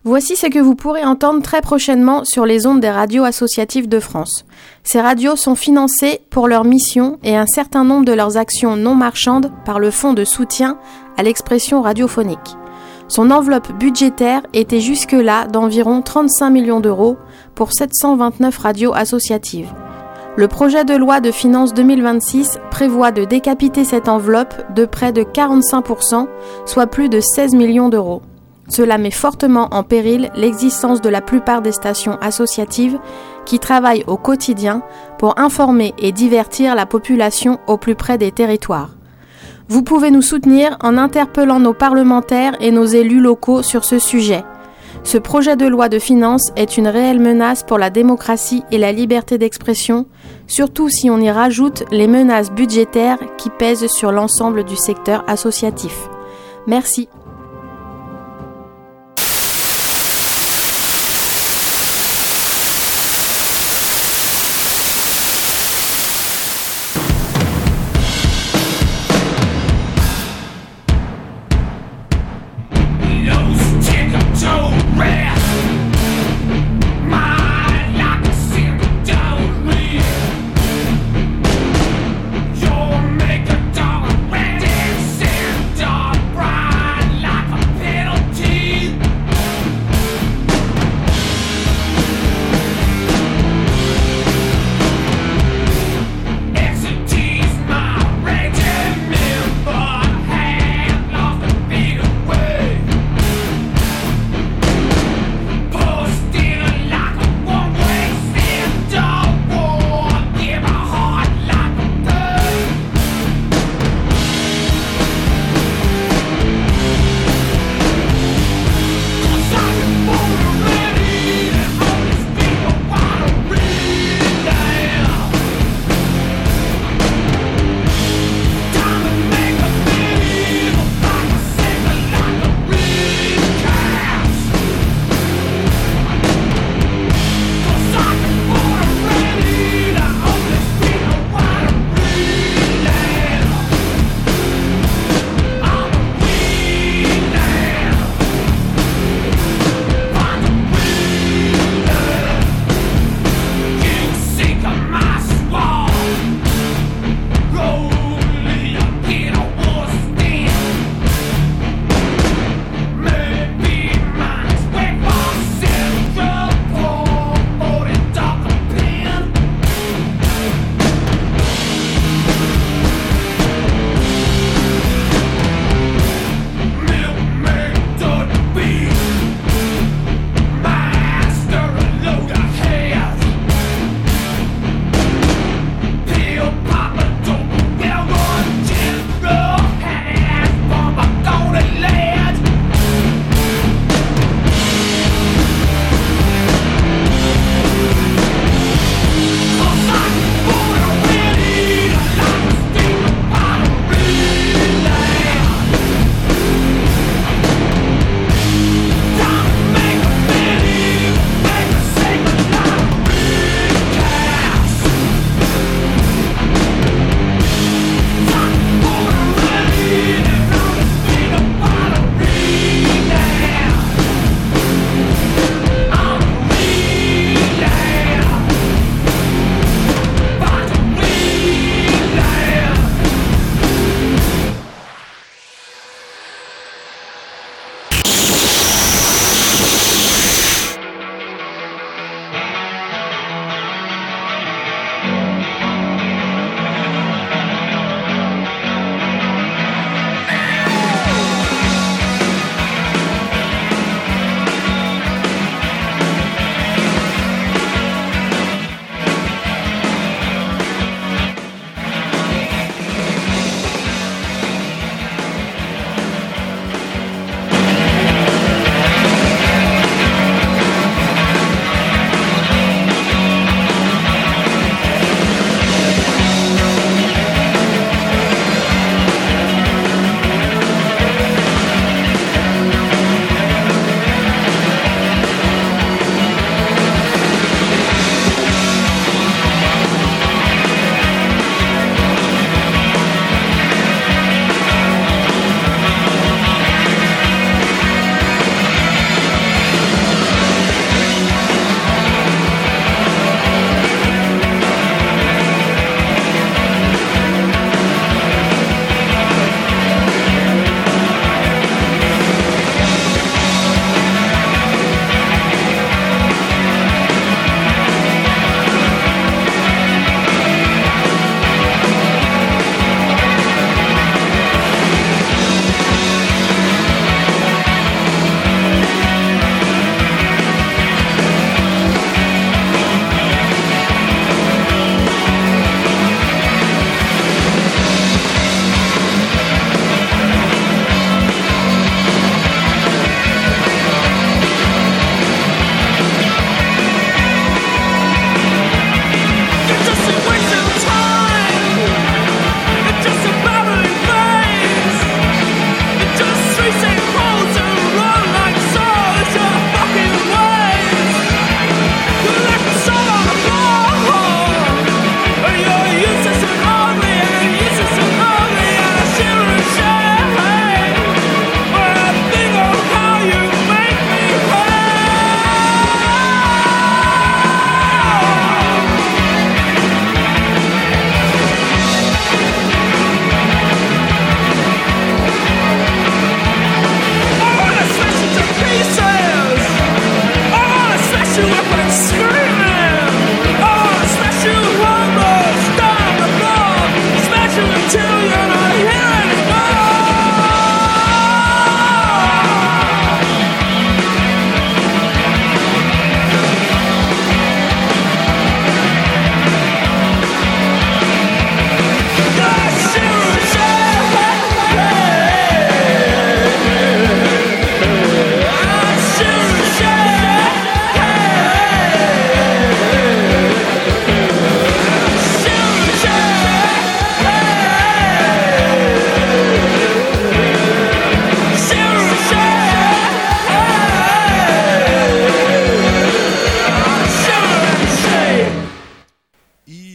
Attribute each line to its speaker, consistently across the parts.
Speaker 1: Voici ce que vous pourrez entendre très prochainement sur les ondes des radios associatives de France. Ces radios sont financées pour leur mission et un certain nombre de leurs actions non marchandes par le Fonds de soutien à l'expression radiophonique. Son enveloppe budgétaire était jusque-là d'environ 35 millions d'euros pour 729 radios associatives. Le projet de loi de finances 2026 prévoit de décapiter cette enveloppe de près de 45%, soit plus de 16 millions d'euros. Cela met fortement en péril l'existence de la plupart des stations associatives qui travaillent au quotidien pour informer et divertir la population au plus près des territoires. Vous pouvez nous soutenir en interpellant nos parlementaires et nos élus locaux sur ce sujet. Ce projet de loi de finances est une réelle menace pour la démocratie et la liberté d'expression, surtout si on y rajoute les menaces budgétaires qui pèsent sur l'ensemble du secteur associatif. Merci.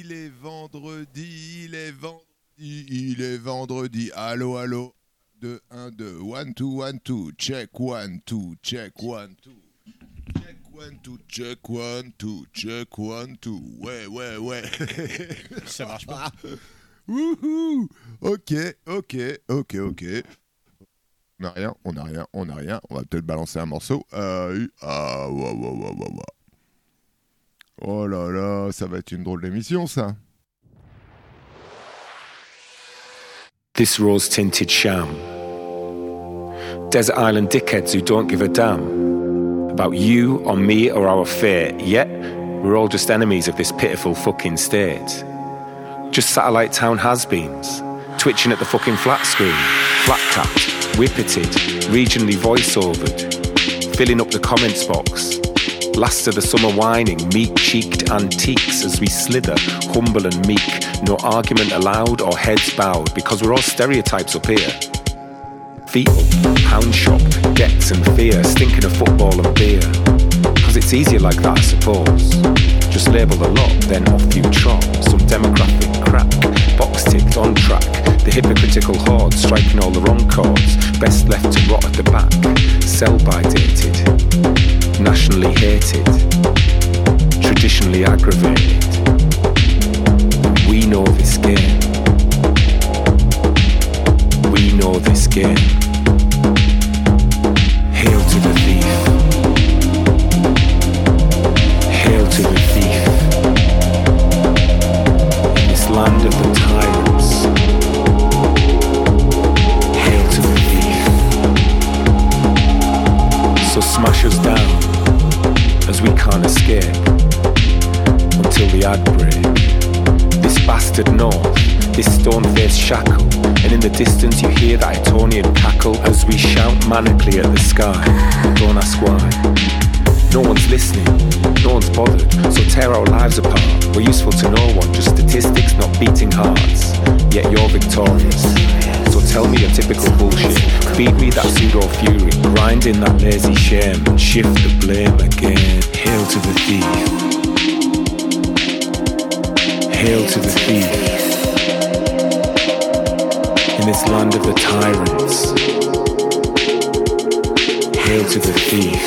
Speaker 2: il est vendredi, il est vendredi. Allô, allô. 2, 1, 2, 1, 2, 1, 2, check 1, 2, check 1, 2. Check 1, 2, check 1, 2, check 1, 2. Ouais.
Speaker 3: Ça marche pas.
Speaker 2: Wouhou. Ok. On n'a rien. On va peut-être balancer un morceau. Oh là là, ça va être une drôle d'émission, ça.
Speaker 4: This rose-tinted sham. Desert island dickheads who don't give a damn about you or me or our fate, yet we're all just enemies of this pitiful fucking state. Just satellite town has-beens, twitching at the fucking flat screen, flat-capped, whippeted, regionally voice-overed, filling up the comments box. Last of the summer whining, meek-cheeked antiques as we slither, humble and meek, no argument allowed or heads bowed, because we're all stereotypes up here. Feet up, pound shop, debts and fear, stinking of football and beer. Cause it's easier like that, I suppose. Just label the lot, then off you trot. Some demographic crack, box ticked on track. The hypocritical horde striking all the wrong chords. Best left to rot at the back. Sell-by dated. Nationally hated. Traditionally aggravated. We know this game. We know this game. Hail to the thief. Hail to the thief. In this land of the tyrants. Hail to the thief. So smash us down as we can't escape until the ad break. This bastard north, this stone-faced shackle, and in the distance you hear that Etonian cackle as we shout manically at the sky. Don't ask why. No one's listening, no one's bothered, so tear our lives apart. We're useful to no one, just statistics, not beating hearts. Yet you're victorious. So tell me your typical bullshit. Feed me that pseudo-fury. Grind in that lazy shame and shift the blame again. Hail to the thief. Hail to the thief. In this land of the tyrants. Hail to the thief.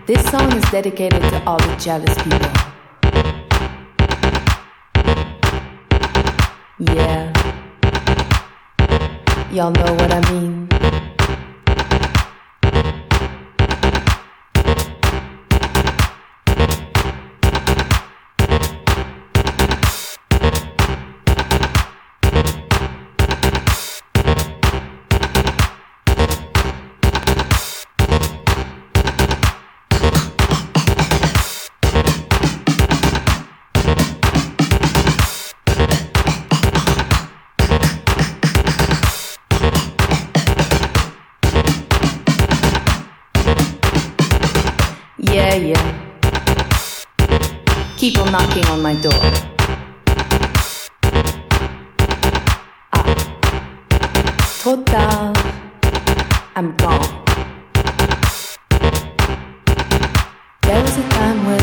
Speaker 5: This song is dedicated to all the jealous people. Yeah. Y'all know what I mean. Yeah. Keep on knocking on my door. Trop tard, I'm gone. There was a time when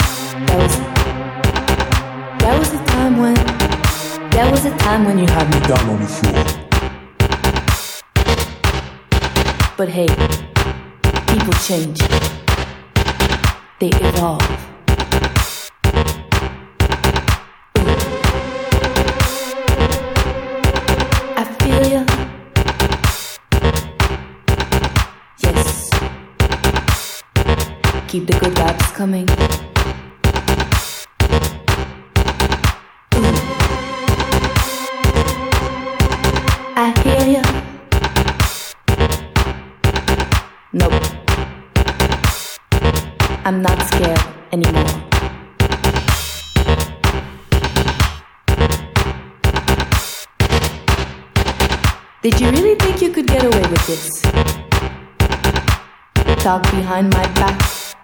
Speaker 5: you had me down on the floor. But hey, people change. They evolve. I feel ya. Yes. Keep the good vibes coming. I hear ya. Nope. I'm not scared anymore. Did you really think you could get away with this? Talk behind my back.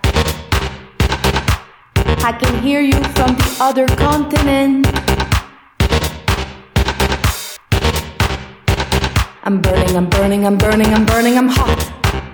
Speaker 5: I can hear you from the other continent. I'm burning, I'm burning, I'm burning, I'm burning, I'm hot.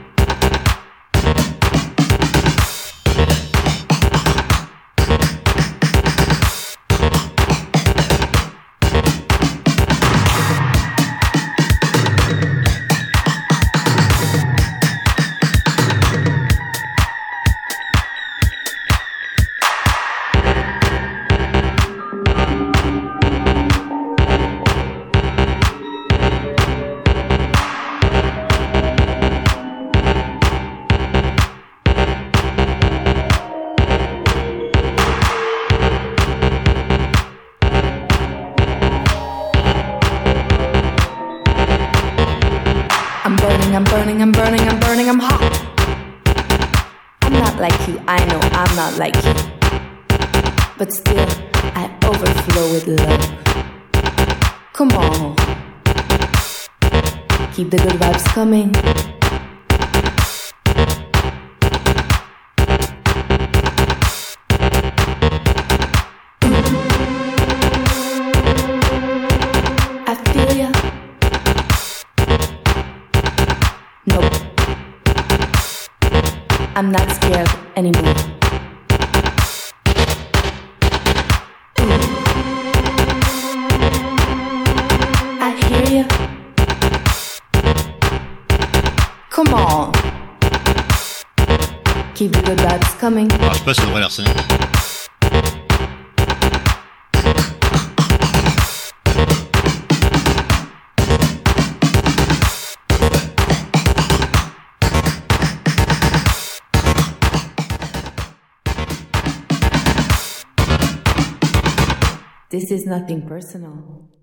Speaker 5: I'm burning, I'm burning, I'm burning, I'm hot. I'm not like you, I know I'm not like you. But still, I overflow with love. Come on. Keep the good vibes coming. I feel ya. Nope. I'm not scared anymore. I hear ya. Come on. Keep the good vibes coming.
Speaker 3: Alors, je sais pas si ça devrait l'air sonner.
Speaker 5: This is nothing personal.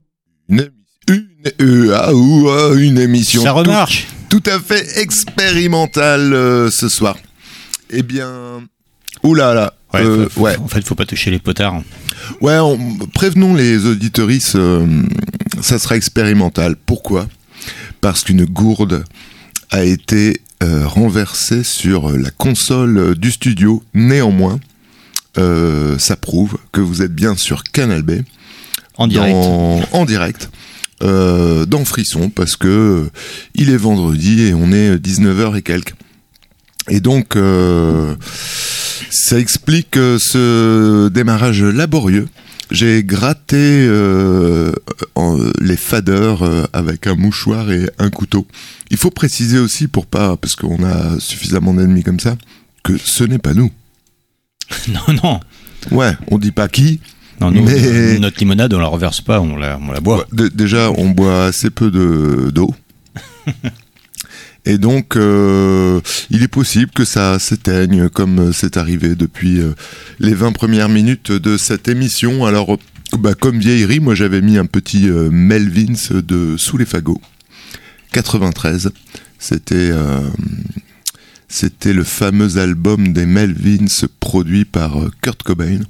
Speaker 2: Une émission.
Speaker 3: Ça remarche.
Speaker 2: Tout à fait expérimentale ce soir. Eh bien, oulala.
Speaker 3: Ouais. En fait, faut pas toucher les potards.
Speaker 2: Ouais, prévenons les auditeuristes, ça sera expérimental. Pourquoi ? Parce qu'une gourde a été renversée sur la console du studio. Néanmoins, ça prouve que vous êtes bien sur Canal B. En direct. Dans Frisson, parce que il est vendredi et on est 19h et quelques. Et donc, ça explique ce démarrage laborieux. J'ai gratté les faders avec un mouchoir et un couteau. Il faut préciser aussi, parce qu'on a suffisamment d'ennemis comme ça, que ce n'est pas nous.
Speaker 3: Non.
Speaker 2: Ouais, on dit pas qui.
Speaker 3: Non, notre limonade, on la reverse pas, on la boit.
Speaker 2: Déjà, on boit assez peu d'eau. Et donc, il est possible que ça s'éteigne, comme c'est arrivé depuis les 20 premières minutes de cette émission. Alors, comme vieillerie, moi j'avais mis un petit Melvins de Sous les fagots, 93. C'était le fameux album des Melvins produit par Kurt Cobain.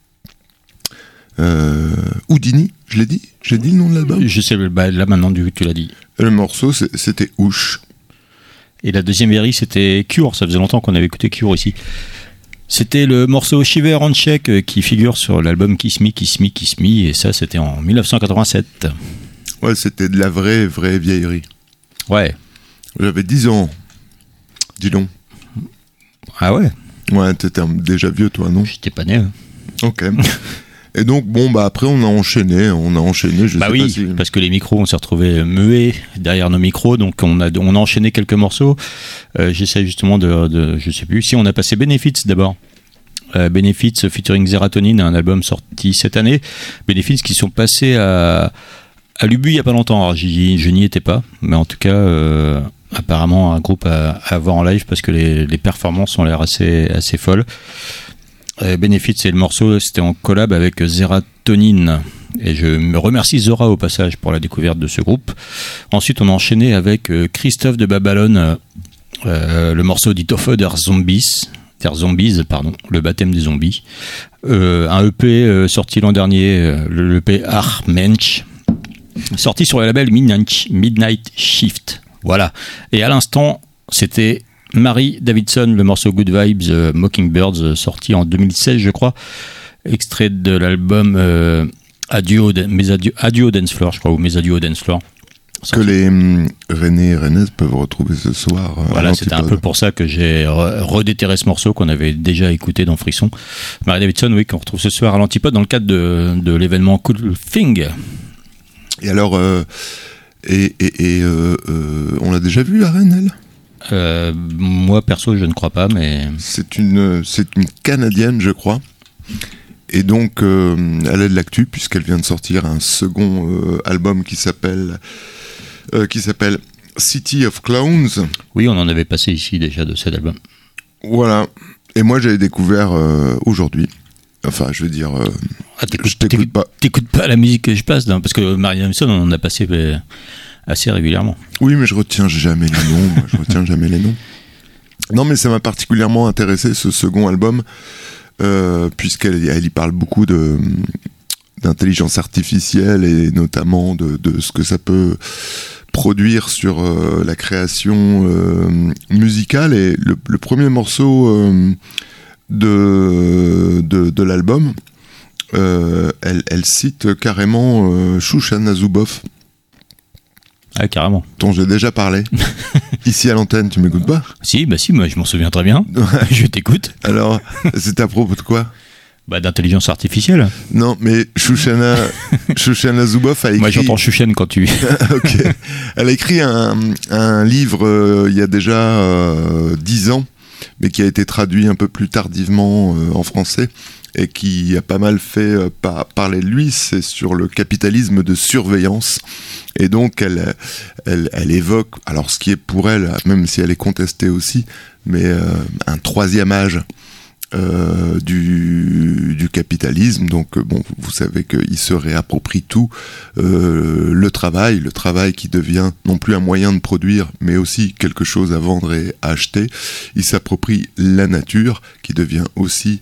Speaker 2: Houdini, je l'ai dit le nom de l'album.
Speaker 3: Je sais, là maintenant tu l'as dit.
Speaker 2: Le morceau c'était Ouche.
Speaker 3: Et la deuxième série c'était Cure, ça faisait longtemps qu'on avait écouté Cure ici. C'était le morceau Shiver and Shake qui figure sur l'album Kiss Me, Kiss Me, Kiss Me, et ça c'était en 1987.
Speaker 2: Ouais, c'était de la vraie vieillerie.
Speaker 3: Ouais.
Speaker 2: J'avais 10 ans. Dis donc.
Speaker 3: Ah ouais.
Speaker 2: Ouais, t'étais déjà vieux toi, non?
Speaker 3: J'étais pas né. Hein.
Speaker 2: Ok. Et donc, après, on a enchaîné, je sais pas si...
Speaker 3: parce que les micros, on s'est retrouvés muets derrière nos micros, donc on a enchaîné quelques morceaux. J'essaie justement je sais plus, si on a passé Benefits d'abord. Benefits featuring Serotonin, un album sorti cette année. Benefits qui sont passés à l'Ubu il y a pas longtemps. Alors, je n'y étais pas, mais en tout cas, apparemment un groupe à voir en live parce que les performances ont l'air assez folles. Benefits, c'est le morceau, c'était en collab avec Serotonin. Et je me remercie Zora au passage pour la découverte de ce groupe. Ensuite, on a enchaîné avec Christophe de Babylone, le morceau dit Toffe der Zombies, le baptême des zombies. Un EP sorti l'an dernier, le EP Armensch, sorti sur le label Midnight Shift. Voilà. Et à l'instant, c'était Marie Davidson, le morceau Good Vibes, Mockingbirds, sorti en 2016, je crois, extrait de l'album Adieu Dance Floor, je crois, ou Mes Adieux au Dance Floor.
Speaker 2: Que les René et Renaises peuvent retrouver ce soir.
Speaker 3: Voilà, c'était un peu pour ça que j'ai redéterré ce morceau qu'on avait déjà écouté dans Frisson. Marie Davidson, oui, qu'on retrouve ce soir à l'Antipode dans le cadre de l'événement Cool Thing.
Speaker 2: Et alors, on l'a déjà vu à Rennes, elle ?
Speaker 3: Moi perso je ne crois pas, mais
Speaker 2: c'est une Canadienne, je crois, et donc elle a de l'actu puisqu'elle vient de sortir un second album qui s'appelle City of Clowns.
Speaker 3: Oui, on en avait passé ici déjà de cet album.
Speaker 2: Voilà, et moi j'avais découvert aujourd'hui. Enfin, je veux dire, je t'écoute pas.
Speaker 3: T'écoutes pas la musique que je passe, non, parce que Marie Davidson, on en a passé assez régulièrement.
Speaker 2: Oui, mais je retiens jamais les noms. Non, mais ça m'a particulièrement intéressé, ce second album, puisqu'elle y parle beaucoup d'intelligence artificielle et notamment de ce que ça peut produire sur la création musicale. Et le premier morceau de l'album, elle cite carrément Shoshana Zuboff.
Speaker 3: Ah, carrément.
Speaker 2: Dont j'ai déjà parlé. Ici à l'antenne, tu m'écoutes pas ?
Speaker 3: Si, moi je m'en souviens très bien. Je t'écoute.
Speaker 2: Alors, c'est à propos de quoi ?
Speaker 3: D'intelligence artificielle.
Speaker 2: Non, mais Shoshana Zuboff a écrit...
Speaker 3: Moi j'entends Chouchen quand tu...
Speaker 2: Ok. Elle a écrit un livre il y a déjà 10 ans, mais qui a été traduit un peu plus tardivement en français, et qui a pas mal fait parler de lui. C'est sur le capitalisme de surveillance. Et donc elle évoque, alors ce qui est pour elle, même si elle est contestée aussi, mais un troisième âge du capitalisme. Donc vous savez qu'il se réapproprie tout, le travail qui devient non plus un moyen de produire, mais aussi quelque chose à vendre et à acheter. Il s'approprie la nature, qui devient aussi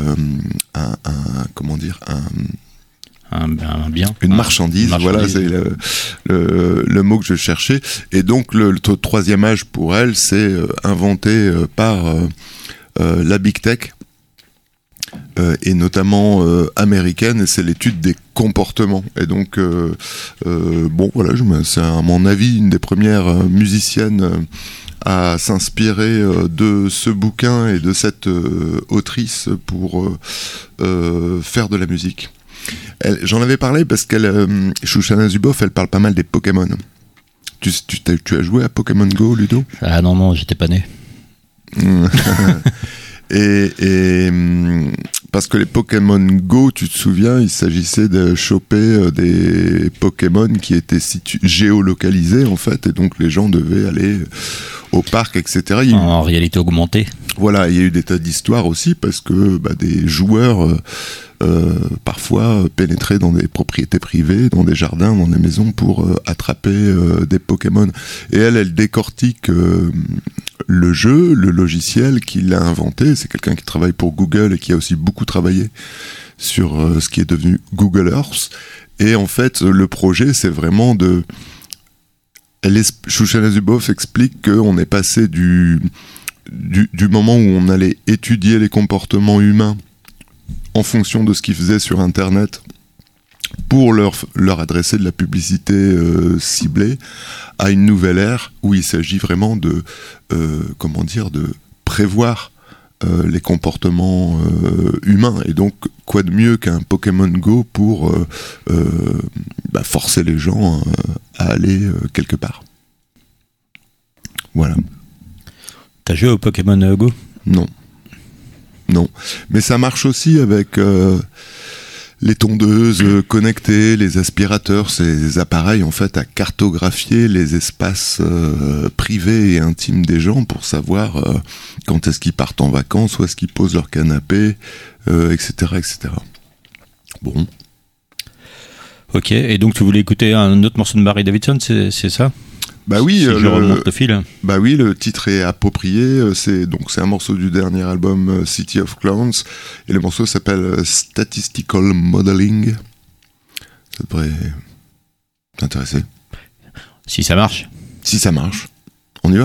Speaker 3: un bien,
Speaker 2: une marchandise. Voilà, c'est le mot que je cherchais. Et donc le troisième âge pour elle, c'est inventé par la big tech, et notamment américaine, et c'est l'étude des comportements. Et donc voilà, c'est à mon avis une des premières musiciennes à s'inspirer de ce bouquin et de cette autrice pour faire de la musique. J'en avais parlé parce Shoshana Zuboff, elle parle pas mal des Pokémon. Tu as joué à Pokémon Go, Ludo ?
Speaker 3: Ah non, j'étais pas né.
Speaker 2: Et parce que les Pokémon Go, tu te souviens, il s'agissait de choper des Pokémon qui étaient géolocalisés en fait, et donc les gens devaient aller au parc, etc.
Speaker 3: En réalité augmentée.
Speaker 2: Voilà, il y a eu des tas d'histoires aussi parce que des joueurs parfois pénétraient dans des propriétés privées, dans des jardins, dans des maisons pour attraper des Pokémon. Et elle décortique le jeu, le logiciel qui l'a inventé. C'est quelqu'un qui travaille pour Google et qui a aussi beaucoup travaillé sur ce qui est devenu Google Earth. Et en fait, le projet, c'est vraiment de... Shoshana Zuboff explique qu'on est passé du moment où on allait étudier les comportements humains en fonction de ce qu'ils faisaient sur Internet pour leur adresser de la publicité ciblée, à une nouvelle ère où il s'agit vraiment de prévoir les comportements humains. Et donc, quoi de mieux qu'un Pokémon Go pour forcer les gens à aller quelque part. Voilà.
Speaker 3: T'as joué au Pokémon Go ?
Speaker 2: Non. Mais ça marche aussi avec les tondeuses connectées, les aspirateurs, ces appareils en fait à cartographier les espaces privés et intimes des gens pour savoir quand est-ce qu'ils partent en vacances, où est-ce qu'ils posent leur canapé, etc., etc. Bon. Ok,
Speaker 3: et donc tu voulais écouter un autre morceau de Barry Davidson, c'est ça ?
Speaker 2: Bah oui,
Speaker 3: si je remonte le fil.
Speaker 2: Bah oui, le titre est approprié. C'est un morceau du dernier album City of Clowns, et le morceau s'appelle Statistical Modeling. Ça devrait t'intéresser.
Speaker 3: Si ça marche.
Speaker 2: Si ça marche. On y va ?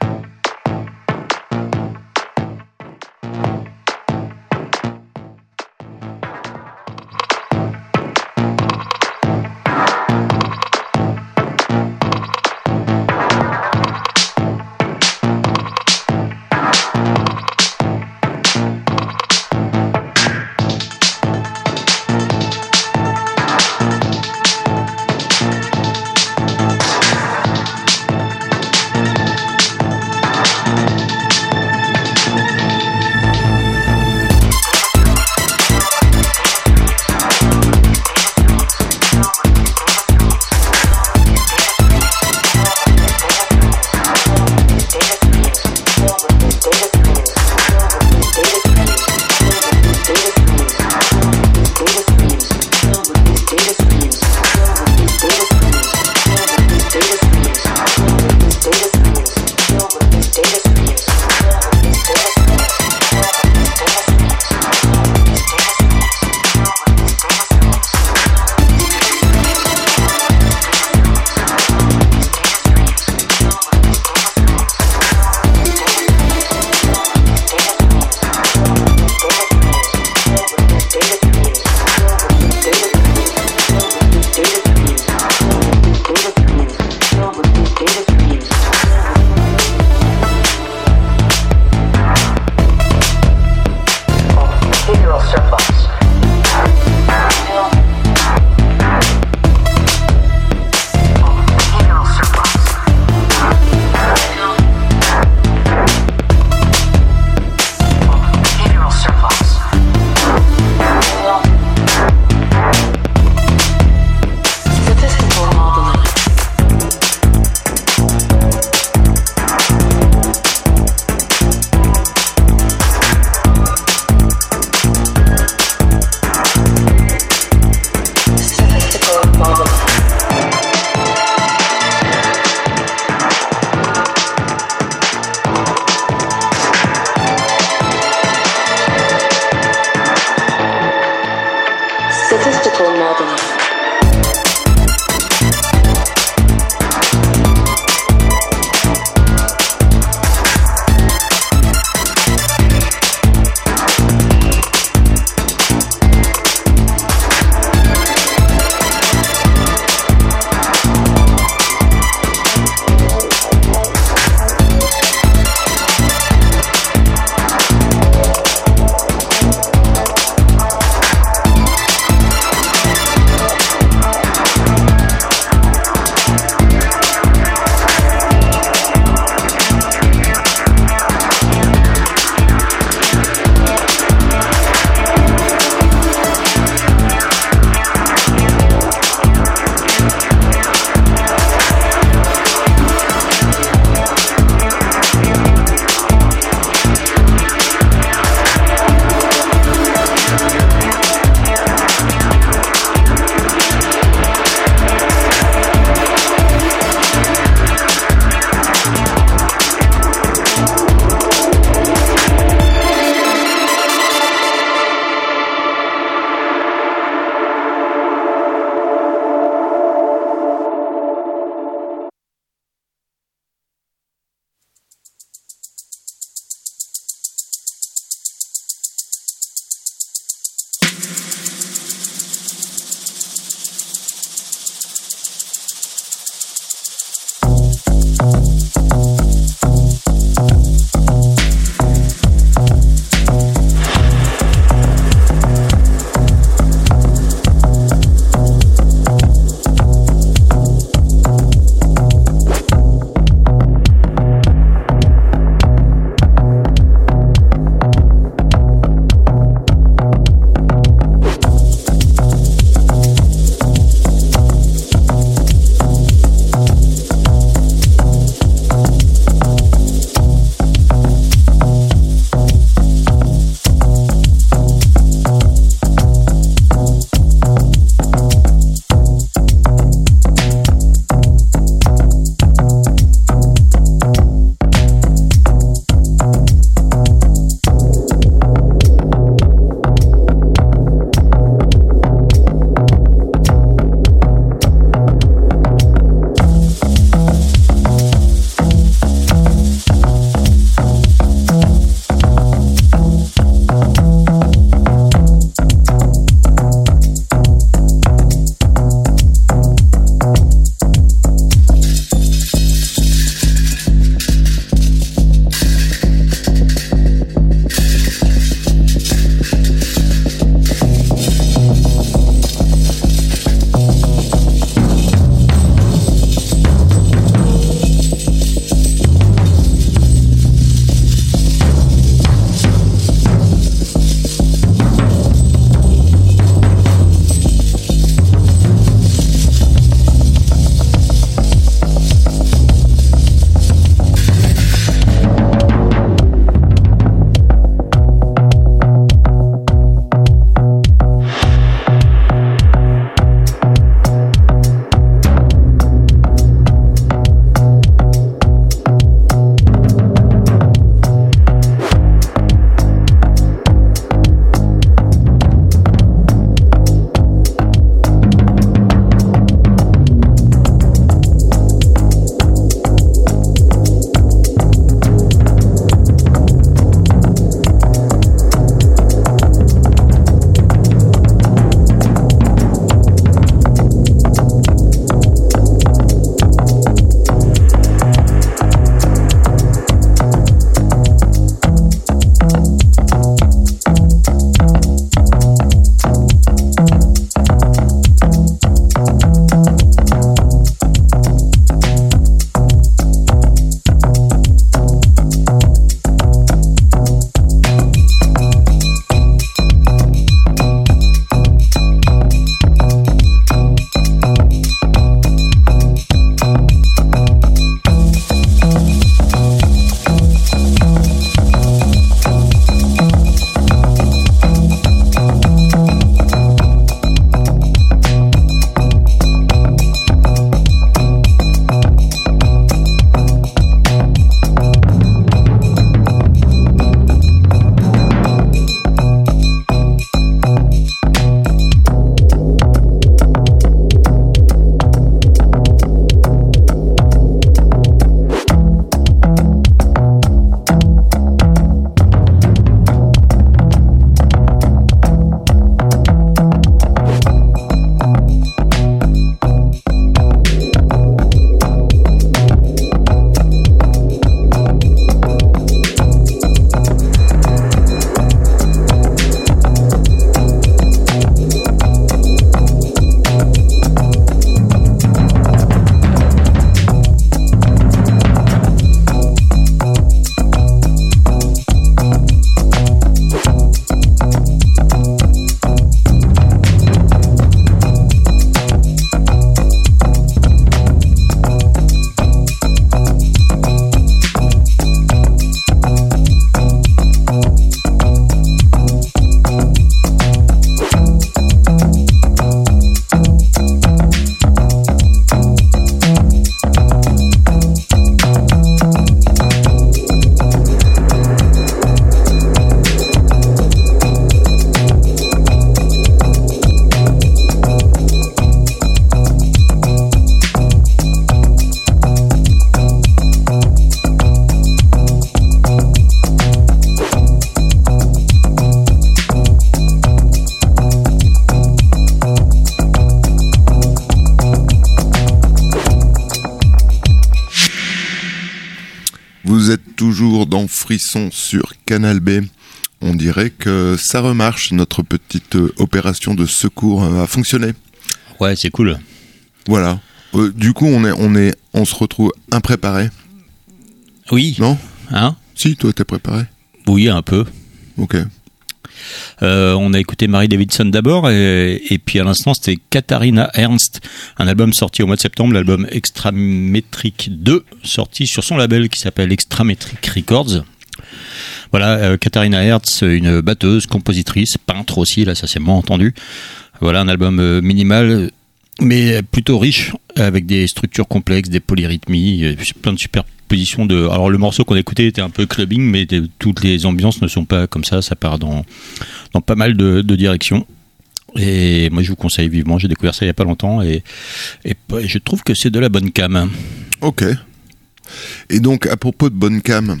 Speaker 2: toujours dans Frisson sur Canal B. On dirait que ça remarche, notre petite opération de secours a fonctionné.
Speaker 3: Ouais, c'est cool.
Speaker 2: Voilà. Du coup, on se retrouve impréparé.
Speaker 3: Oui.
Speaker 2: Non ?
Speaker 3: Hein ?
Speaker 2: Si, toi, t'es préparé ?
Speaker 3: Oui, un peu.
Speaker 2: Ok.
Speaker 3: On a écouté Mary Davidson d'abord et puis à l'instant c'était Katharina Ernst, un album sorti au mois de septembre, l'album Extrametric 2, sorti sur son label qui s'appelle Extrametric Records. Voilà, Katharina Ernst, une batteuse, compositrice, peintre aussi, là ça s'est moins entendu. Voilà, un album minimal mais plutôt riche, avec des structures complexes, des polyrythmies, plein de superpositions de... Alors le morceau qu'on a écouté était un peu clubbing, mais toutes les ambiances ne sont pas comme ça part dans pas mal de directions. Et moi je vous conseille vivement, j'ai découvert ça il n'y a pas longtemps, et je trouve que c'est de la bonne cam.
Speaker 2: Ok. Et donc à propos de bonne cam,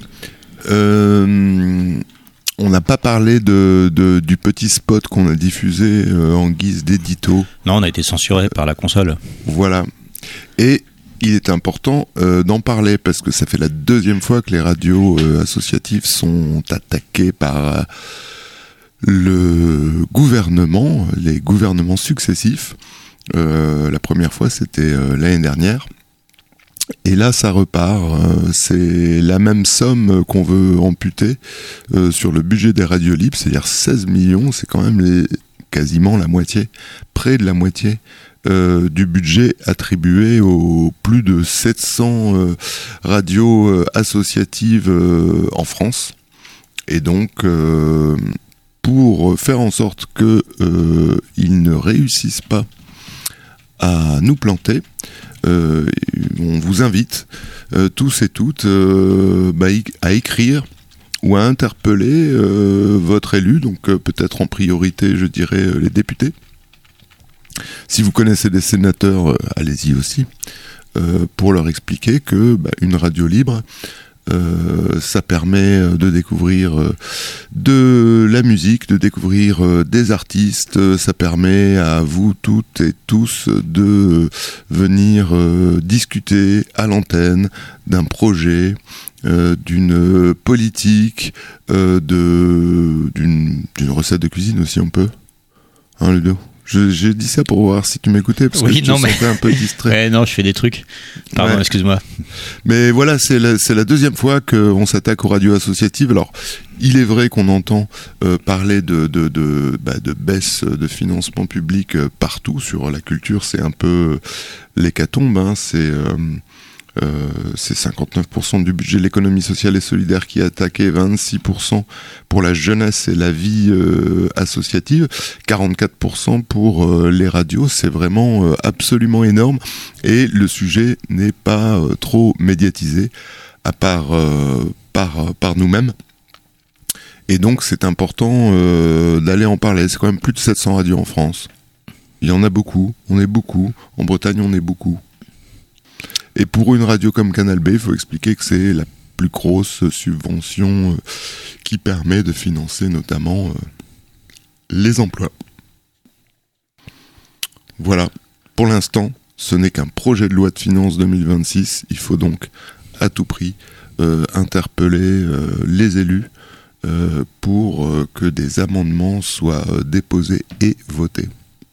Speaker 2: on n'a pas parlé du petit spot qu'on a diffusé en guise d'édito.
Speaker 3: Non, on a été censuré par la console.
Speaker 2: Voilà. Et il est important d'en parler parce que ça fait la deuxième fois que les radios associatives sont attaquées par le gouvernement, les gouvernements successifs. La première fois, c'était l'année dernière. Et là, ça repart. C'est la même somme qu'on veut amputer sur le budget des radios libres, c'est-à-dire 16 millions. C'est quand même quasiment la moitié, près de la moitié du budget attribué aux plus de 700 radios associatives en France. Et donc, pour faire en sorte qu'ils ne réussissent pas à nous planter, on vous invite tous et toutes à écrire ou à interpeller votre élu, donc peut-être en priorité, je dirais, les députés. Si vous connaissez des sénateurs, allez-y aussi, pour leur expliquer que une radio libre, ça permet de découvrir de la musique, de découvrir des artistes, ça permet à vous toutes et tous de venir discuter à l'antenne d'un projet, d'une politique, d'une recette de cuisine aussi on peut, hein Ludo? J'ai dit ça pour voir si tu m'écoutais, parce que je te sentais un peu distrait.
Speaker 3: Non, je fais des trucs. Pardon, ouais. Excuse-moi.
Speaker 2: Mais voilà, c'est la deuxième fois qu'on s'attaque aux radios associatives. Alors, il est vrai qu'on entend parler de baisse de financement public partout. Sur la culture, c'est un peu l'hécatombe. Hein, c'est 59% du budget de l'économie sociale et solidaire qui est attaqué, 26% pour la jeunesse et la vie associative, 44% pour les radios. C'est vraiment absolument énorme et le sujet n'est pas trop médiatisé à part par nous-mêmes. Et donc c'est important d'aller en parler. C'est quand même plus de 700 radios en France. Il y en a beaucoup, on est beaucoup. En Bretagne, on est beaucoup. Et pour une radio comme Canal B, il faut expliquer que c'est la plus grosse subvention qui permet de financer notamment les emplois. Voilà, pour l'instant, ce n'est qu'un projet de loi de finances 2026. Il faut donc à tout prix interpeller les élus pour que des amendements soient déposés et votés.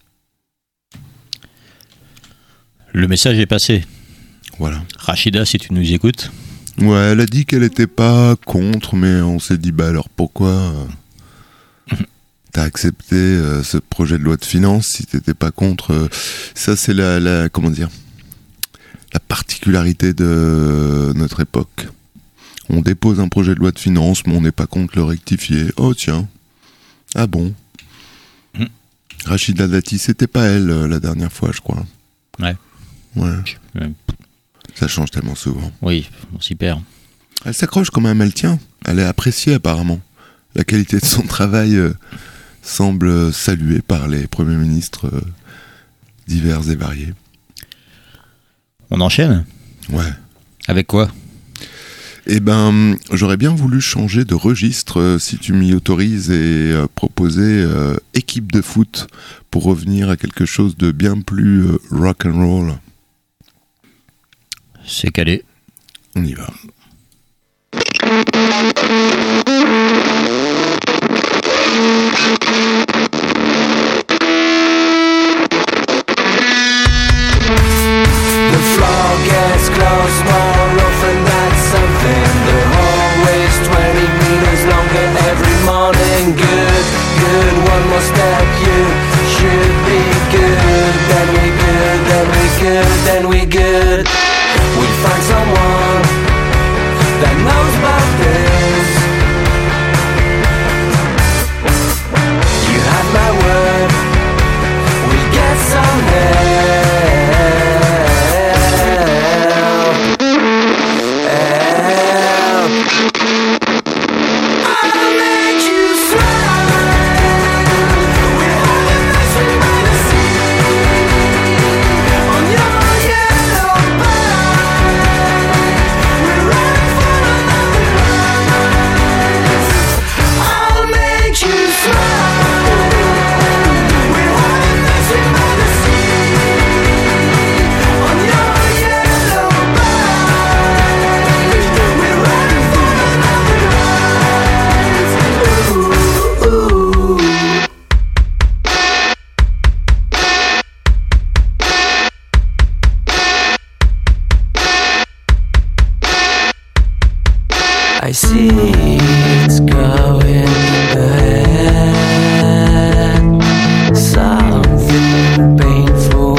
Speaker 3: Le message est passé.
Speaker 2: Voilà.
Speaker 3: Rachida, si tu nous écoutes.
Speaker 2: Ouais, elle a dit qu'elle n'était pas contre, mais on s'est dit, alors pourquoi t'as accepté ce projet de loi de finances si t'étais pas contre ça, c'est la particularité de notre époque. On dépose un projet de loi de finances, mais on n'est pas contre le rectifier. Oh tiens, ah bon. Rachida Dati, c'était pas elle la dernière fois, je crois.
Speaker 3: Ouais.
Speaker 2: Ça change tellement souvent.
Speaker 3: Oui, on s'y perd.
Speaker 2: Elle s'accroche quand même, elle tient. Elle est appréciée apparemment. La qualité de son travail semble saluée par les premiers ministres divers et variés.
Speaker 3: On enchaîne ?
Speaker 2: Ouais.
Speaker 3: Avec quoi ?
Speaker 2: Eh ben, j'aurais bien voulu changer de registre, si tu m'y autorises, et proposer équipe de foot pour revenir à quelque chose de bien plus rock and roll.
Speaker 3: C'est calé.
Speaker 2: On y va.
Speaker 6: good, then we're good. We'll find someone that knows about this. You have my word, we'll get some help. I'll make you smile. We're having nice with by the sea. On your yellow bike, we're running for another ride. I'll make you smile. We're having nice with by the sea. On your yellow bike, we're running for another ride. Ooh, ooh. I see it's going ahead. Something painful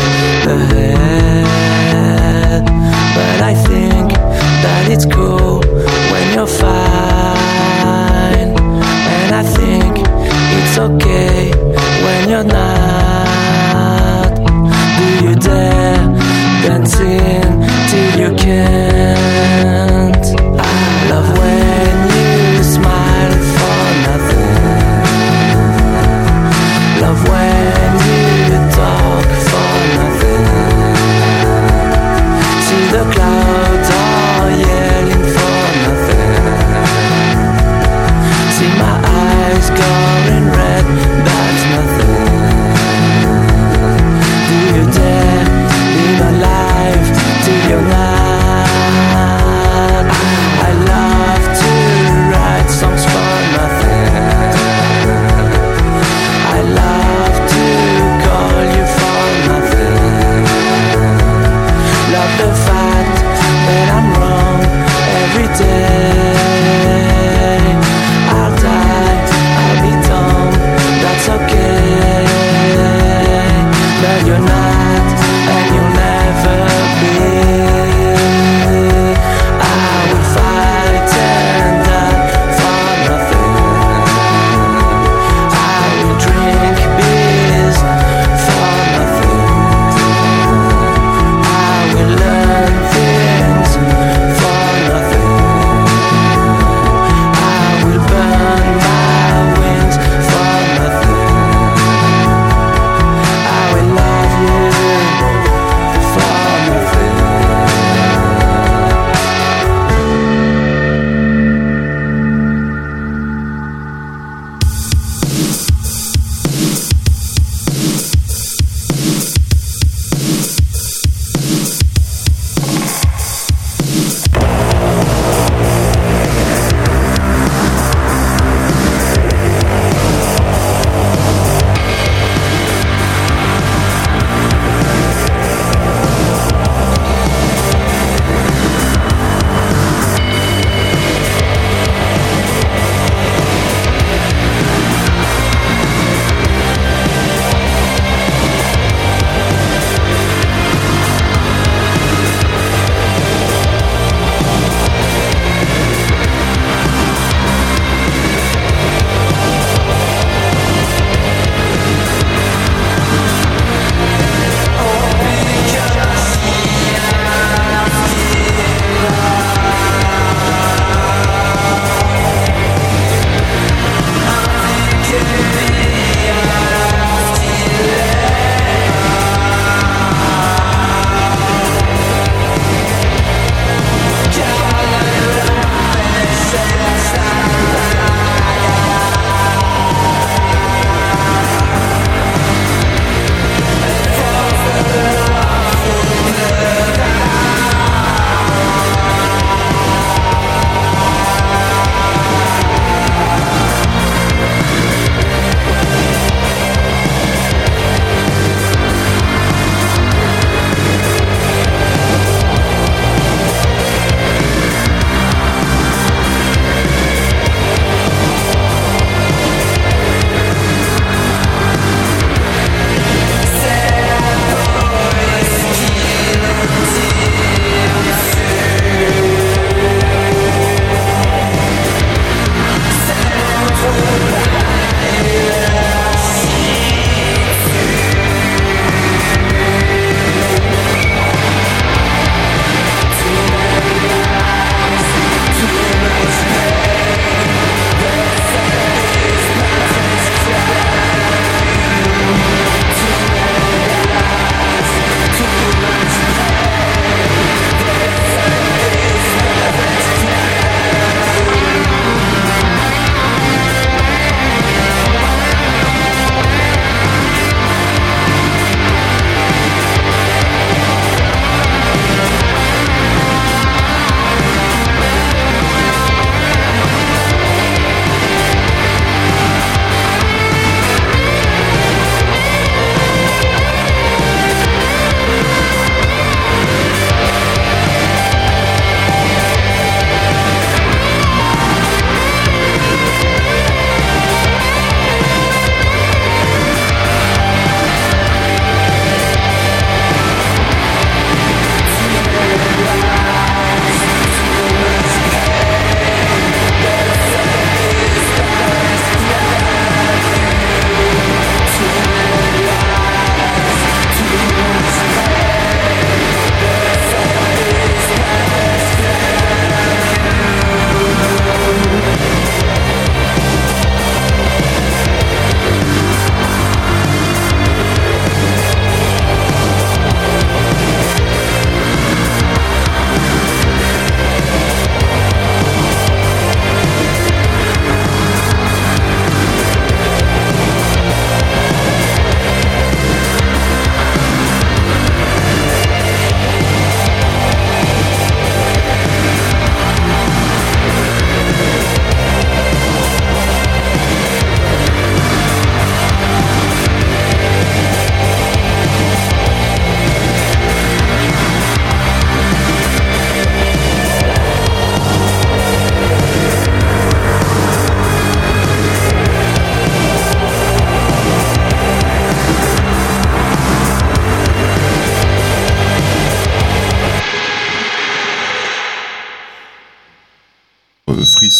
Speaker 6: ahead. But I think that it's cool when you're fine. And I think it's okay when you're not. Do you dare dancing till you can't? I love when you smile for nothing. Love when you talk for nothing. See the clouds are yelling for nothing. See my eyes going red, that's nothing. Do you dare live a life till you're not? I love to write songs for nothing. I love to call you for nothing. Love the fact that I'm wrong every day. I'll die, I'll be dumb, that's okay. But you're not, and you'll never be. I will fight and die for nothing. I will drink beers for nothing. I will learn things for nothing. I will burn my wings for nothing. I will love you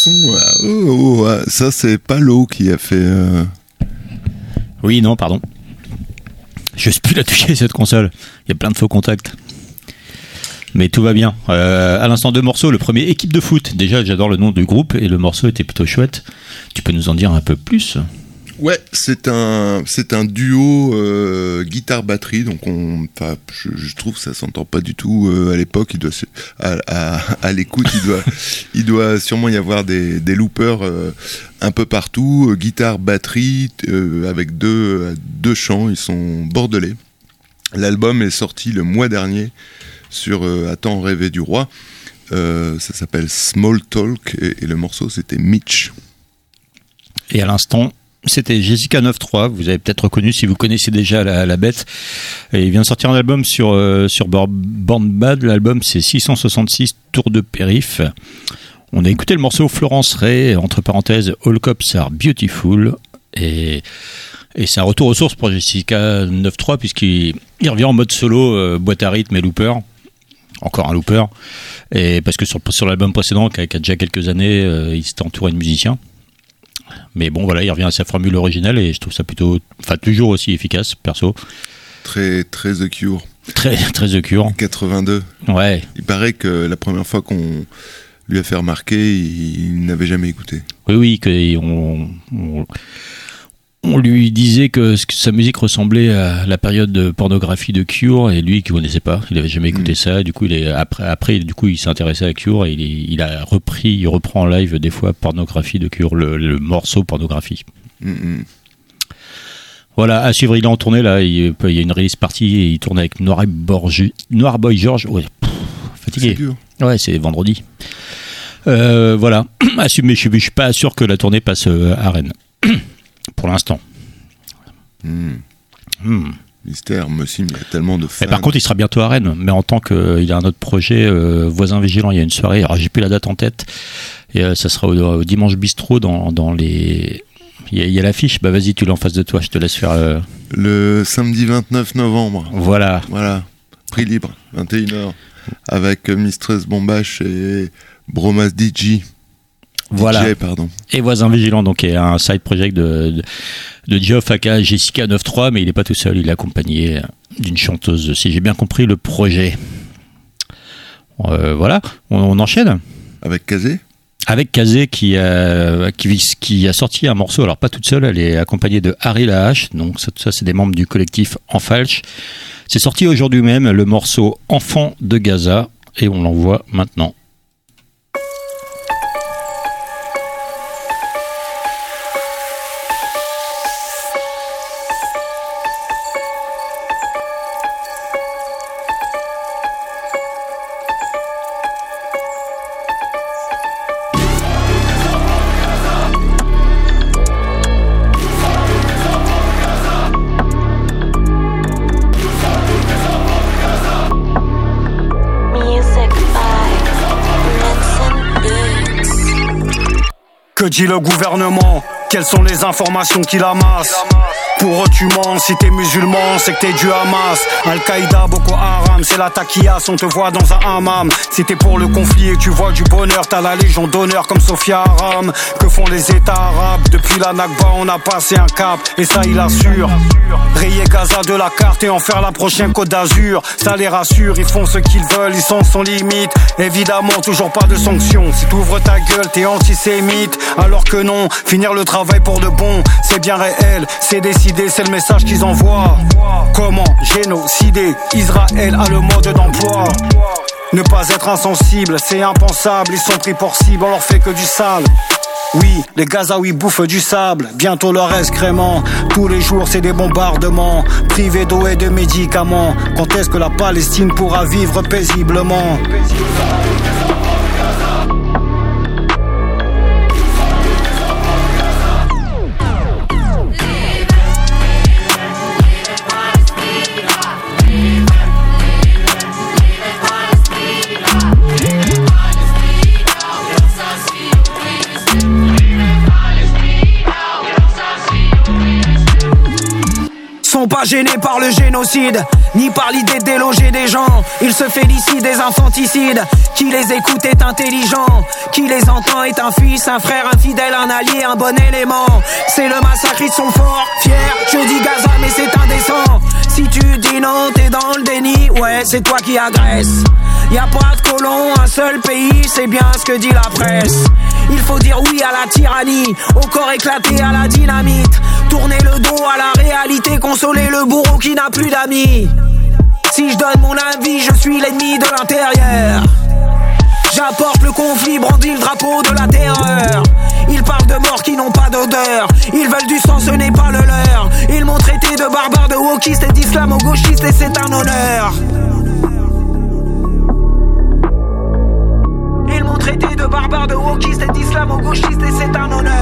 Speaker 2: son. Ça, c'est pas l'eau qui a fait.
Speaker 3: Oui, non, pardon. Je n'ose plus la toucher, cette console. Il y a plein de faux contacts. Mais tout va bien. À l'instant, 2 morceaux. Le premier, Équipe de foot. Déjà, j'adore le nom du groupe et le morceau était plutôt chouette. Tu peux nous en dire un peu plus ?
Speaker 2: Ouais, c'est un duo guitare-batterie, donc je trouve que ça s'entend pas du tout à l'époque. À l'écoute, il doit sûrement y avoir des loopers un peu partout, guitare-batterie avec deux chants. Ils sont bordelais. L'album est sorti le mois dernier sur Attends rêver du roi. Ça s'appelle Small Talk et le morceau c'était Mitch.
Speaker 3: Et à l'instant, c'était Jessica 9.3, vous avez peut-être reconnu si vous connaissez déjà la bête. Et il vient de sortir un album sur Born Bad, l'album c'est 666 Tours de Périph'. On a écouté le morceau Florence Ray, entre parenthèses All Cops Are Beautiful, et c'est un retour aux sources pour Jessica 9.3 puisqu'il revient en mode solo, boîte à rythme et looper. Encore un looper, et parce que sur l'album précédent qui a déjà quelques années, il s'était entouré de musiciens. Mais bon, voilà, il revient à sa formule originale et je trouve ça plutôt, toujours aussi efficace, perso.
Speaker 2: Très The Cure.
Speaker 3: Très The Cure.
Speaker 2: 82.
Speaker 3: Ouais.
Speaker 2: Il paraît que la première fois qu'on lui a fait remarquer, il n'avait jamais écouté.
Speaker 3: Oui, on lui disait que sa musique ressemblait à la période de pornographie de Cure et lui qui connaissait pas, il avait jamais écouté ça. Du coup, après, il s'est intéressé à Cure et il reprend en live des fois pornographie de Cure, le morceau pornographie. Voilà, à suivre, il est en tournée là. Il y a une release party et il tourne avec Noir Boy George. Ouais, fatigué.
Speaker 2: C'est dur.
Speaker 3: Ouais, c'est vendredi. Voilà, mais je suis pas sûr que la tournée passe à Rennes. Pour l'instant.
Speaker 2: Mystère, mais il y a tellement de fans.
Speaker 3: Et par contre, il sera bientôt à Rennes, mais en tant qu'il a un autre projet, Voisin Vigilant, il y a une soirée, alors j'ai plus la date en tête, et ça sera au Dimanche Bistrot dans les... Il y a l'affiche, bah vas-y, tu l'as en face de toi, je te laisse faire...
Speaker 2: Le samedi 29 novembre.
Speaker 3: Voilà.
Speaker 2: Prix libre, 21h, avec Mistress Bombache et Bromas DJ.
Speaker 3: Voilà.
Speaker 2: DJ, pardon.
Speaker 3: Et Voisin Vigilant, donc qui est un side project de Geoff aka Jessica 9.3, mais il n'est pas tout seul, il est accompagné d'une chanteuse, si j'ai bien compris le projet. Voilà, on enchaîne.
Speaker 2: Avec Kazé.
Speaker 3: Avec Kazé qui a sorti un morceau, alors pas toute seule, elle est accompagnée de Harry Lahache, donc ça c'est des membres du collectif En Falche. C'est sorti aujourd'hui même, le morceau Enfant de Gaza, et on l'envoie maintenant.
Speaker 7: Que dit le gouvernement? Quelles sont les informations qu'il amasse? Pour eux tu mens, si t'es musulman, c'est que t'es du Hamas. Al-Qaïda, Boko Haram, c'est la taquilla, on te voit dans un hammam. Si t'es pour le conflit et tu vois du bonheur, t'as la légion d'honneur comme Sophia Aram. Que font les états arabes? Depuis la Nakba on a passé un cap, et ça il assure. Rayer Gaza de la carte et en faire la prochaine Côte d'Azur, ça les rassure, ils font ce qu'ils veulent, ils sont sans limite. Évidemment toujours pas de sanctions, si t'ouvres ta gueule t'es antisémite. Alors que non, finir le travail pour de bon, c'est bien réel, c'est décidé, c'est le message qu'ils envoient. Comment génocider Israël a le mode d'emploi. Ne pas être insensible, c'est impensable, ils sont pris pour cible, on leur fait que du sale. Oui, les Gazaouis bouffent du sable, bientôt leur excrément. Tous les jours c'est des bombardements, privés d'eau et de médicaments. Quand est-ce que la Palestine pourra vivre paisiblement?
Speaker 8: sont pas gênés par le génocide, ni par l'idée de déloger des gens. Ils se félicitent des infanticides. Qui les écoute est intelligent, qui les entend est un fils, un frère, un fidèle, un allié, un bon élément. C'est le massacre, ils sont forts, fiers. Je dis Gaza mais c'est indécent. Si tu dis non t'es dans le déni, ouais c'est toi qui agresse. Y'a pas de colon, un seul pays, c'est bien ce que dit la presse. Il faut dire oui à la tyrannie, au corps éclaté à la dynamite. Tourner le dos à la réalité, consoler le bourreau qui n'a plus d'amis. Si je donne mon avis, je suis l'ennemi de l'intérieur. J'apporte le conflit, brandis le drapeau de la terreur. Ils parlent de morts qui n'ont pas d'odeur. Ils veulent du sang, ce n'est pas le leur. Ils m'ont traité de barbare, de wokiste et d'islamo-gauchiste et c'est un honneur. Ils m'ont traité de barbare, de wokiste et d'islamo-gauchiste et c'est un honneur.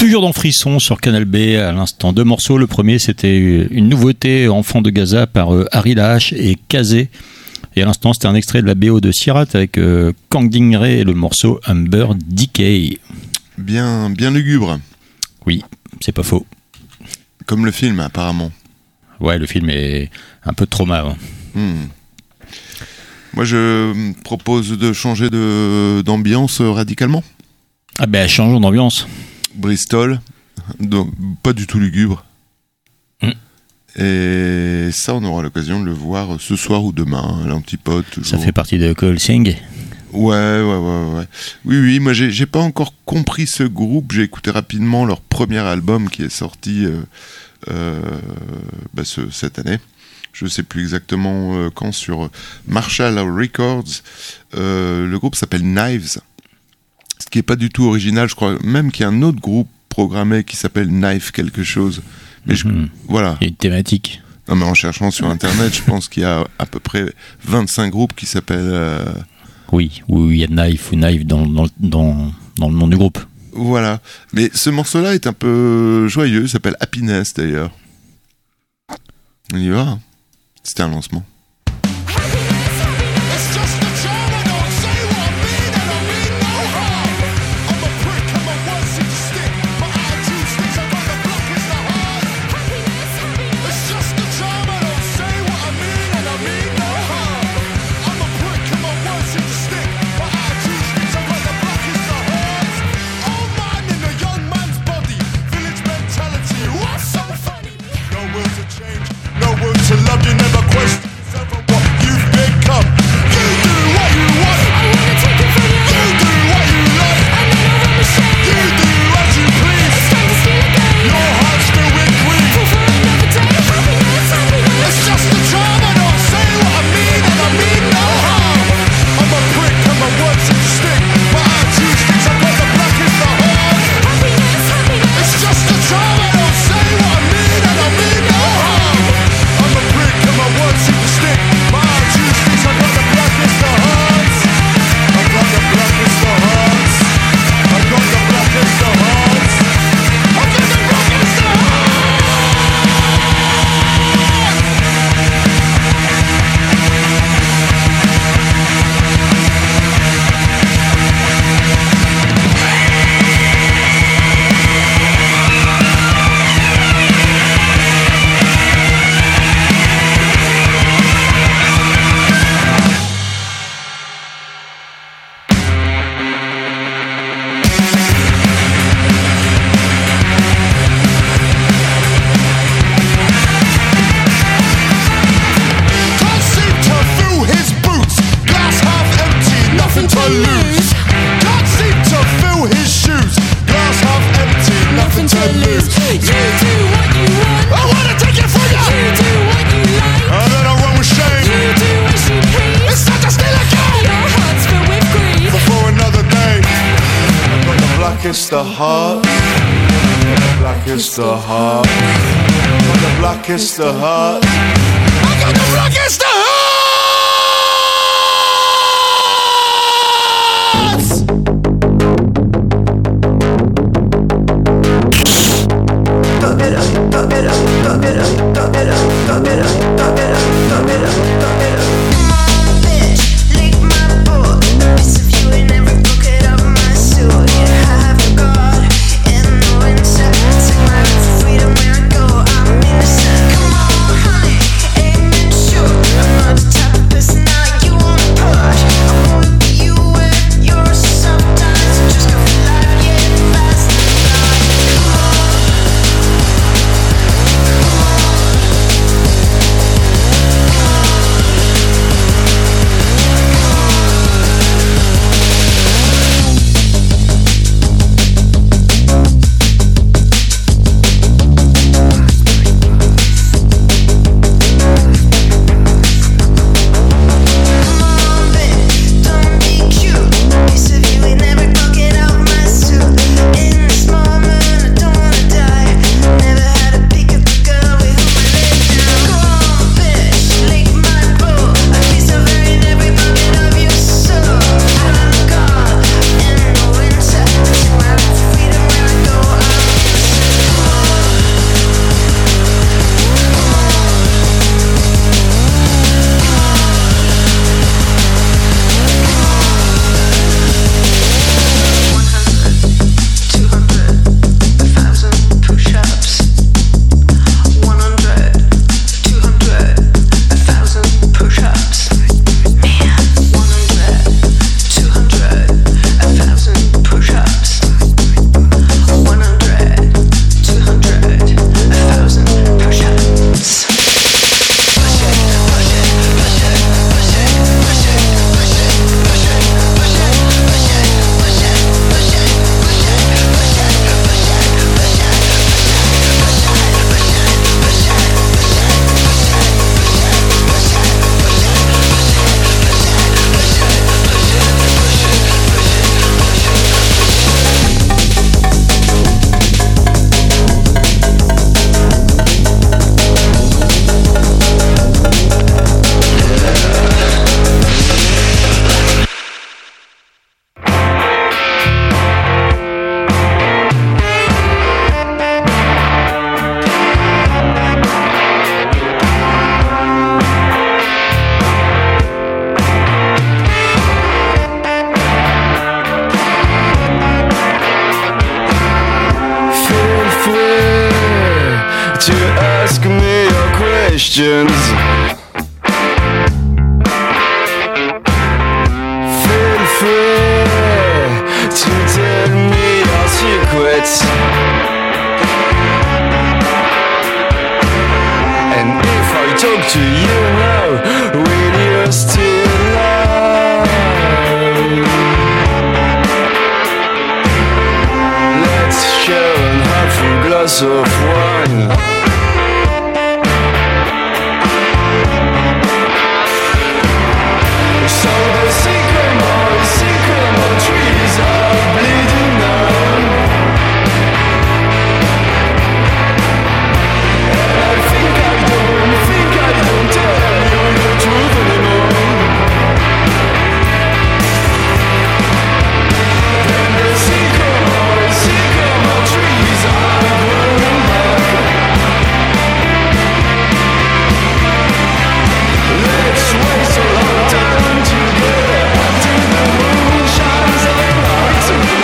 Speaker 3: Toujours dans Frisson sur Canal B, à l'instant 2 morceaux. Le premier, c'était une nouveauté, Enfant de Gaza, par Harry Lahache et Kazé. Et à l'instant, c'était un extrait de la BO de Sirat avec Kang Ding-Ray et le morceau Amber Decay.
Speaker 2: Bien lugubre.
Speaker 3: Oui, c'est pas faux.
Speaker 2: Comme le film, apparemment.
Speaker 3: Ouais, le film est un peu de trauma.
Speaker 2: Moi, je propose de changer d'ambiance radicalement.
Speaker 3: Ah ben, changeons d'ambiance.
Speaker 2: Bristol, donc, pas du tout lugubre. Et ça, on aura l'occasion de le voir ce soir ou demain, l'Antipode.
Speaker 3: Ça fait partie de Cold Sing.
Speaker 2: Ouais. Oui, moi, j'ai pas encore compris ce groupe. J'ai écouté rapidement leur premier album qui est sorti cette année. Je sais plus exactement quand, sur Marshall Records. Le groupe s'appelle Knives. Ce qui est pas du tout original, je crois même qu'il y a un autre groupe programmé qui s'appelle Knife quelque chose. Mais voilà.
Speaker 3: Il y a une thématique.
Speaker 2: Non, mais en cherchant sur Internet, je pense qu'il y a à peu près 25 groupes qui s'appellent...
Speaker 3: Oui, où il y a Knife ou Knife dans le nom du groupe.
Speaker 2: Voilà. Mais ce morceau-là est un peu joyeux, il s'appelle Happiness d'ailleurs. On y va. C'était un lancement.
Speaker 9: To love you, never question yourself or what you've become. You do what you want, I wanna take it from you. You do what you like, and then I'll run the show. You do as you please, it's time to steal again. Your heart's still with queen. Fall for another day, happiness. It's just a charm, I don't say what I mean, and I mean no harm. I'm a prick, and my words seem to stick, but I choose things, I've got the blackest of hearts. Happiness. It's just a charm, I don't say what I mean, and I mean no harm. I'm a prick and my words seem to stick, but I choose things, I've got the blackest of hearts. I've got the blackest of hearts. I've got the blackest of hearts. I've got the blackest of hearts. Can't seem to fill his boots, glass half empty, nothing to lose. Can't seem to fill his shoes, glass half empty, nothing to lose. You do what you want, I wanna take it from you. You do what you like, and then I run with shame. You do as you please, it's not just still a game. Your heart's filled with greed, for another day. I've got the blackest of hearts, the blackest of hearts, the blackest of hearts. I got the blackest of hearts. Freedom where I go, I'm innocent. Come on, honey, ain't it sure?
Speaker 10: questions. Feel free to tell me your secrets. And if I talk to you now, will you still lie? Let's share and have a glass of wine. So the sycamore trees are bleeding now. And I think I don't tell you the truth anymore. And the sycamore trees are growing back. Let's waste a long time together till the moon shines like lights.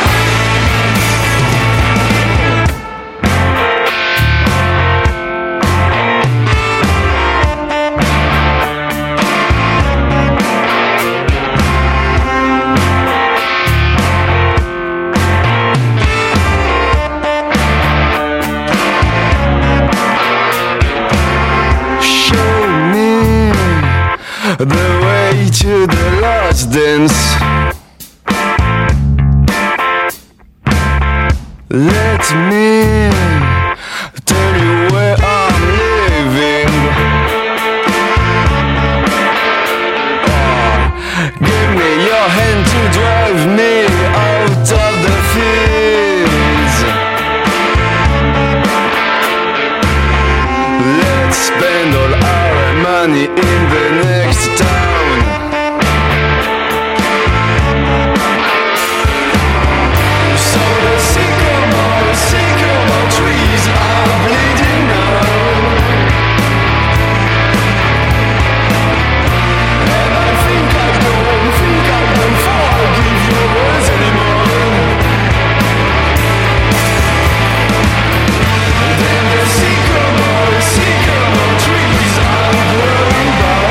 Speaker 10: Show me the way to the last dance. Let me tell you where I'm living. Give me your hand to drive me out of the fields. Let's spend all our money in the next town. So the sycamore trees are bleeding now. And I think I don't forgive your words anymore. Then the sycamore trees are growing back.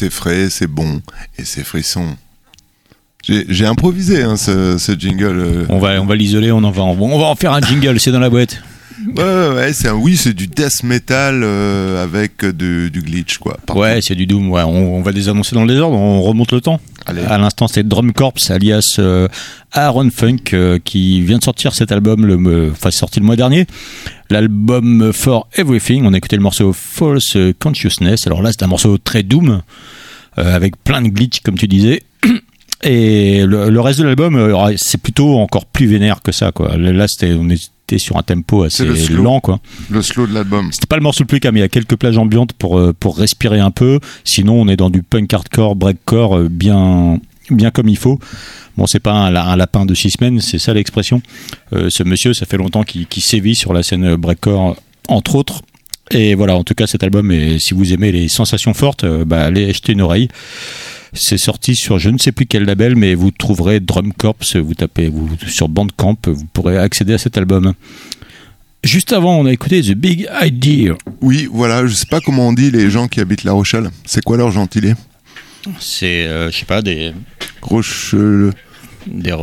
Speaker 2: c'est frais, c'est bon et c'est frisson. J'ai improvisé ce jingle.
Speaker 3: On va l'isoler, on va en faire un jingle, c'est dans la boîte.
Speaker 2: Ouais, c'est du death metal avec du glitch, quoi.
Speaker 3: Ouais, c'est du doom. Ouais. On va les annoncer dans le désordre, on remonte le temps.
Speaker 2: Allez.
Speaker 3: À l'instant, c'est Drum Corps, alias Aaron Funk, qui vient de sortir cet album, c'est sorti le mois dernier. L'album For Everything, on a écouté le morceau False Consciousness. Alors là, c'est un morceau très doom, avec plein de glitch, comme tu disais. Et le reste de l'album, c'est plutôt encore plus vénère que ça, quoi. Là, on était sur un tempo assez lent, quoi.
Speaker 2: Le slow de l'album.
Speaker 3: C'était pas le morceau le plus calme, il y a quelques plages ambiantes pour respirer un peu. Sinon, on est dans du punk hardcore, breakcore, bien comme il faut. Bon, c'est pas un lapin de 6 semaines, c'est ça l'expression. Ce monsieur, ça fait longtemps qu'il sévit sur la scène breakcore, entre autres. Et voilà, en tout cas, cet album, et si vous aimez les sensations fortes, allez jeter une oreille. C'est sorti sur je ne sais plus quel label, mais vous trouverez Drum Corps, vous tapez sur Bandcamp, vous pourrez accéder à cet album. Juste avant, on a écouté The Big Idea.
Speaker 2: Oui, voilà, je sais pas comment on dit les gens qui habitent La Rochelle. C'est quoi leur gentilé ?
Speaker 3: C'est, je sais pas, des
Speaker 2: Rochelais,
Speaker 3: des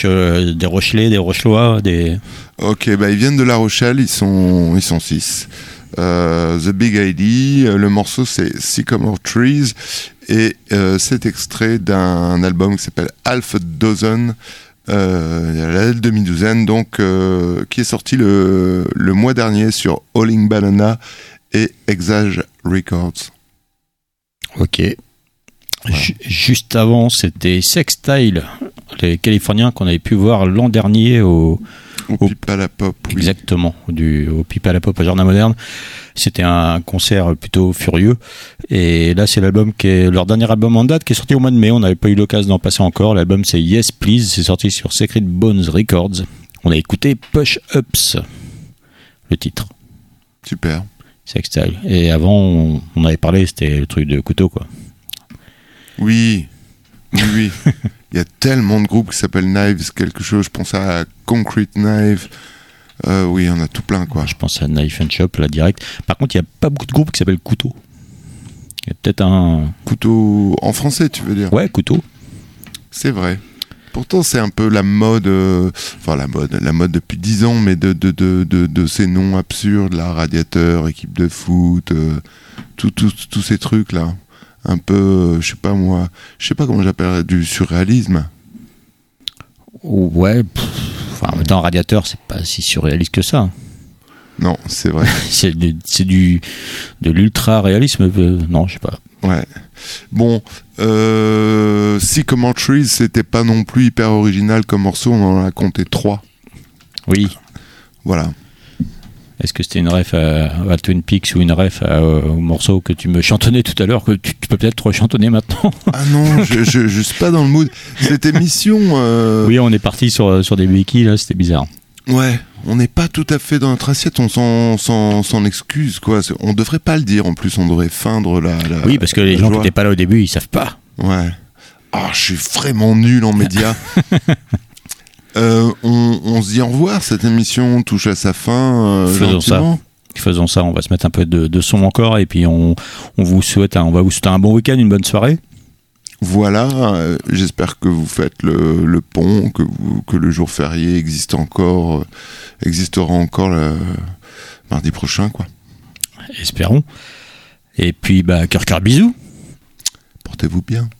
Speaker 3: Rochelois, des...
Speaker 2: Ok, ils viennent de La Rochelle, ils sont 6. The Big ID, le morceau c'est Sycamore Trees et c'est extrait d'un album qui s'appelle Half a Dozen, la demi-douzaine donc, qui est sorti le mois dernier sur Howling Banana et Exage Records.
Speaker 3: Ok. Voilà. Juste avant, c'était Sextile, les Californiens qu'on avait pu voir l'an dernier au
Speaker 2: Pipe à la Pop. Oui.
Speaker 3: Exactement, au Pipe à la Pop à Jardin Moderne. C'était un concert plutôt furieux. Et là, c'est l'album qui est leur dernier album en date qui est sorti au mois de mai. On n'avait pas eu l'occasion d'en passer encore. L'album, c'est Yes Please. C'est sorti sur Sacred Bones Records. On a écouté Push Ups, le titre.
Speaker 2: Super.
Speaker 3: Sextile. Et avant, on avait parlé, c'était le truc de couteau, quoi.
Speaker 2: Oui. Il y a tellement de groupes qui s'appellent Knives quelque chose. Je pense à Concrete Knife. Oui, on a tout plein, quoi.
Speaker 3: Je pense à Knife and Shop, là, direct. Par contre, il n'y a pas beaucoup de groupes qui s'appellent Couteau. Il y a peut-être un...
Speaker 2: Couteau en français, tu veux dire ?
Speaker 3: Ouais, Couteau.
Speaker 2: C'est vrai. Pourtant, c'est un peu la mode... la mode depuis 10 ans, mais de ces noms absurdes, là, Radiateur, équipe de foot, tous ces trucs-là. Un peu, je sais pas comment j'appellerais, du surréalisme.
Speaker 3: Ouais, en même temps, Radiateur, c'est pas si surréaliste que ça.
Speaker 2: Non, c'est vrai.
Speaker 3: c'est de l'ultra-réalisme, non, je sais pas.
Speaker 2: Ouais. Bon, Sycamore Trees, c'était pas non plus hyper original comme morceau, on en a compté 3.
Speaker 3: Oui.
Speaker 2: Voilà.
Speaker 3: Est-ce que c'était une ref à Twin Peaks ou une ref au morceau que tu me chantonnais tout à l'heure, que tu peux peut-être rechantonner maintenant?
Speaker 2: Ah non, je suis pas dans le mood. Cette émission...
Speaker 3: Oui, on est parti sur des béquilles, là, c'était bizarre.
Speaker 2: Ouais, on n'est pas tout à fait dans notre assiette, on s'en excuse, quoi. On devrait pas le dire, en plus, on devrait feindre la
Speaker 3: oui, parce que les gens qui n'étaient pas là au début, ils savent pas.
Speaker 2: Ouais. Ah, je suis vraiment nul en médias. On se dit au revoir, cette émission touche à sa fin.
Speaker 3: Faisons ça, on va se mettre un peu de son encore et puis on va vous souhaiter un bon week-end, une bonne soirée.
Speaker 2: Voilà, j'espère que vous faites le pont, que le jour férié existera encore le mardi prochain, quoi.
Speaker 3: Espérons. Et puis, cœur bisous.
Speaker 2: Portez-vous bien.